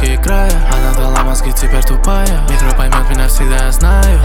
далекие края. Она дала мозги, теперь тупая. Микро поймет меня всегда, я знаю.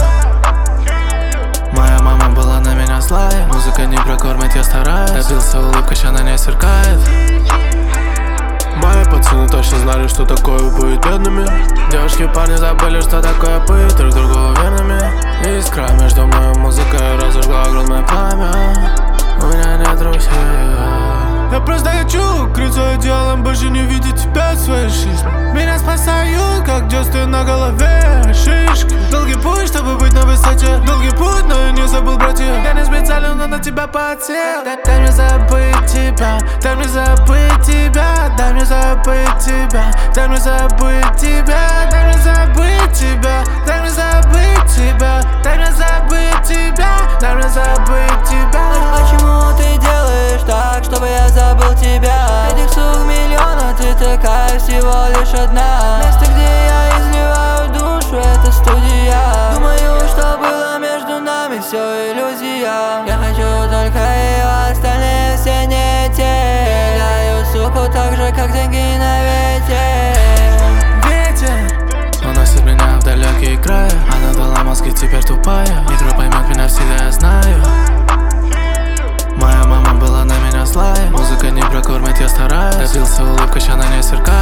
Моя мама была на меня злая. Музыка не прокормит, я стараюсь. Добился улыбка, ща на ней сверкает. Мои пацаны точно знали, что такое быть бедными. Девушки и парни забыли, что такое быть друг другу верными. Искра между мной и музыкой разожгла огромное пламя. У меня нет друзей. Я просто хочу укрыться одеялом, больше не видеть тебя в своей жизни. Меня спасают, как в детстве на голове шишки. Долгий путь, чтобы быть на высоте. Долгий путь, но я не забыл, братья. Я не специально, но на тебя подсел. Дай мне забыть тебя, дай мне забыть тебя, дай мне забыть тебя, дай мне забыть тебя, дай мне забыть тебя, дай мне забыть тебя, дай мне забыть тебя, дай мне забыть тебя. Почему ты делаешь так, чтобы я забыл тебя? Этих сук миллиона, ты такая всего лишь одна. Место, где я изливаю душу, это студия. Думаю, что было между нами, все иллюзия. Я хочу только ее, остальные все не те. Даю суку так же, как деньги на ветер. Уносит меня в далекие края. Она дала мозги, теперь тупая. Микро поймет меня всегда, я знаю. Моя мама была на меня злая. Музыка не прокормит, я стараюсь. Добился улыбка, ща на ней сверкает.